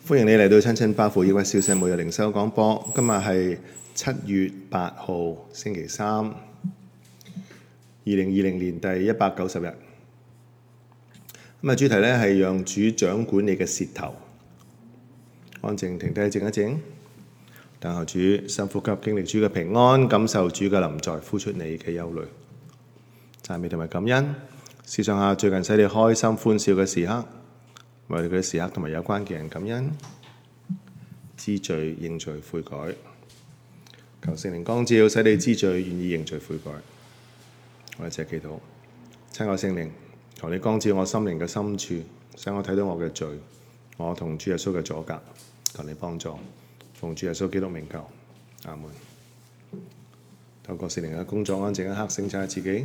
歡迎你嚟到親親巴父抑鬱小聖每日靈修廣播。今日係7月8號星期三，2020年第190日。主題呢係讓主掌管你嘅舌頭。安靜停低靜一靜，等候主，深呼吸，經歷主嘅平安，感受主嘅臨在，呼出你嘅憂慮。讚美同埋感恩，試想下最近使你開心歡笑嘅時刻，為佢嘅時刻同埋有關嘅人感恩，知罪認罪悔改，求聖靈光照，使你知罪願意認罪悔改。我哋一齊祈禱，親愛聖靈，求你光照我心靈嘅深處，使我睇到我嘅罪，我同主耶穌嘅阻隔，求你幫助，奉主耶穌基督名求，阿門。透過聖靈嘅工作，安靜一刻，省察自己。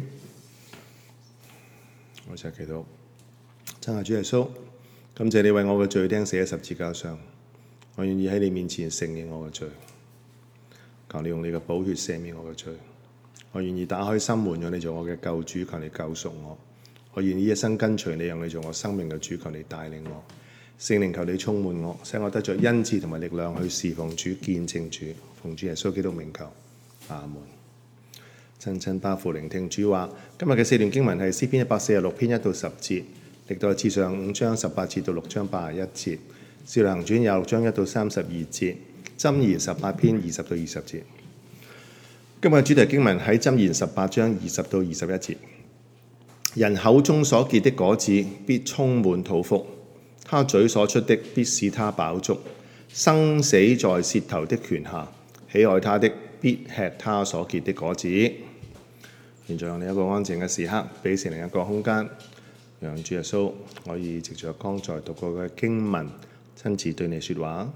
我一齊祈禱，親愛主耶穌，感謝你為我嘅罪釘死喺十字架上，我願意喺你面前承認我嘅罪，求你用你嘅寶血赦免我嘅罪，我願意打開心門，讓你做我嘅救主，求你救贖我，我願意一生跟隨你，讓你做我生命嘅主，求你帶領我，聖靈求你充滿我，使我得着恩賜同埋力量去侍奉主、見證主，奉主耶穌基督名求，阿門。親親巴父聆聽主話，今日嘅4段經文係詩篇146篇1到10節，歷代志上5章18節到6章81節，使徒行傳26章1到32節，箴言18篇20到20節。今日嘅主題經文喺箴言18章20到21節。人口中所結的果子必充滿肚腹，他嘴所出的必使他飽足。生死在舌頭的權下，喜愛他的必吃他所結的果子。現在讓你一個安靜嘅時刻，俾聖靈一個空間，讓主耶穌可以藉著剛才讀過嘅經文，親自對你說話。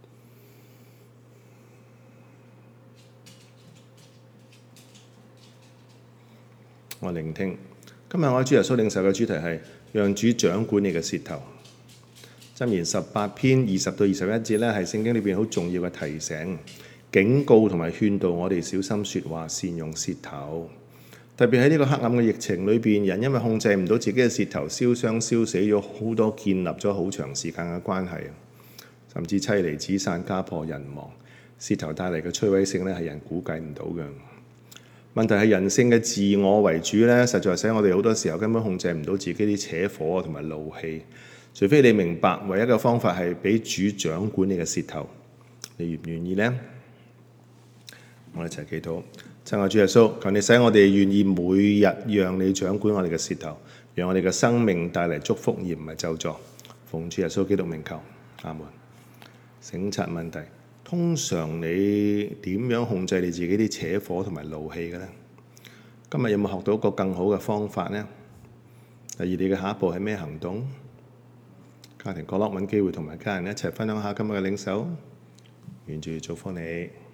我聆聽。今日我喺主耶穌領受嘅主題係讓主掌管你嘅舌頭。箴言18篇20到21節呢，係聖經裏邊好重要嘅提醒、警告同埋勸導我哋小心說話，善用舌頭。特別喺呢個黑暗嘅疫情裏邊，人因為控制唔到自己嘅舌頭，燒傷燒死咗好多建立咗好長時間嘅關係，甚至妻離子散、家破人亡。舌頭帶嚟嘅摧毀性呢，係人估計唔到嘅。問題係人性嘅自我為主呢，實在使我哋好多時候根本控制唔到自己啲扯火同埋怒氣。除非你明白唯一嘅方法係俾主掌管你嘅舌頭，你願唔願意呢？我哋一齊祈禱。親愛主耶穌，求你使我哋願意每日讓你掌管我哋嘅舌頭，讓我哋嘅生命帶嚟祝福而唔係咒詛。奉主耶穌基督名求，阿門。省察問題，通常你點樣控制你自己啲扯火同埋怒氣嘅呢？今日有冇學到一個更好嘅方法呢？第二，你嘅下一步係咩行動？家庭角落揾機會同埋家人一齊分享下今日嘅領受，願主祝福你。